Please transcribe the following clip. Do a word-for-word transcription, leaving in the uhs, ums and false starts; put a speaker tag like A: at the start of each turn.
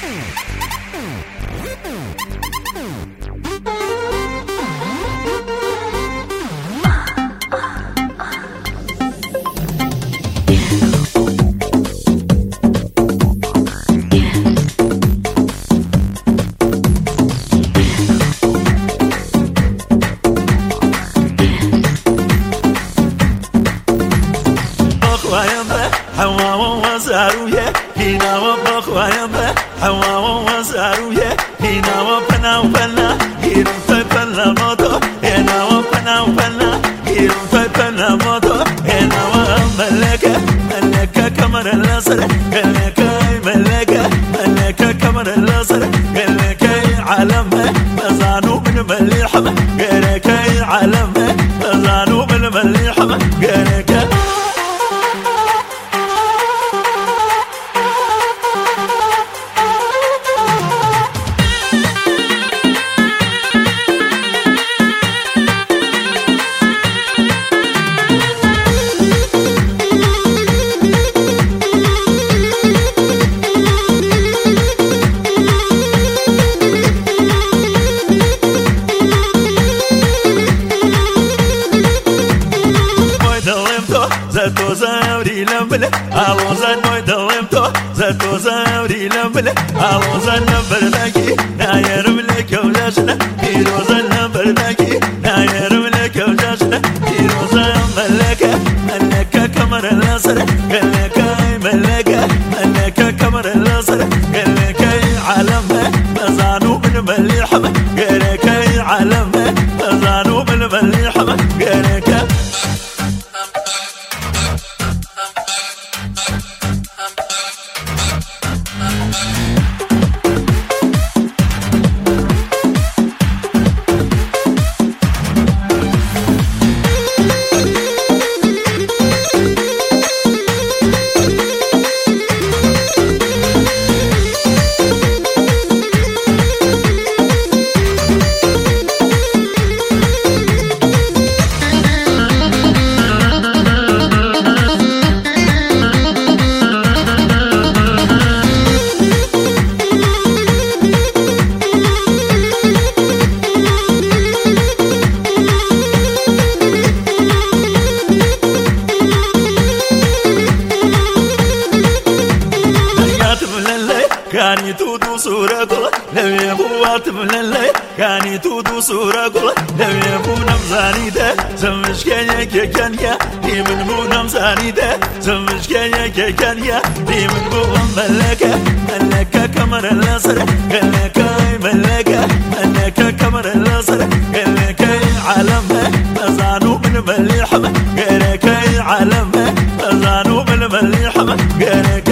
A: حوا وزاروية هنا وبخوايا به حوا وزاروية هنا وبنا وبنا هيرم فبنا موتو هنا وبنا وبنا هيرم فبنا موتو هنا وملكة ملكة كمر الأسر ملكة ملكة ملكة كمر الأسر ملكة عالم مزانو من مليحة ملكة عالم مزانو من مليحة ملكة zato zauri lambele alozan moy dalemto zato zauri lambele alozan namberdaki na yerimle kavlashna pirozan namberdaki na yerimle kavlashna pirozan malaka malaka kamar al-asr malaka malaka malaka kamar al-asr malaka alam mazanu min maliham malaka alam mazanu min maliham malaka كاني تودو صورة قلة لو يبوات من الليل كاني تودو صورة قلة لو يبو نمزاني ده زمش كيا كيكانيا دي من بو نمزاني ده زمش كيا كيكانيا دي من بو ملكة ملكة كمر الأسر ملكة ملكة ملكة كمر الأسر ملكة عالم مزانو من مليحة ملكة عالم مزانو من مليحة ملكة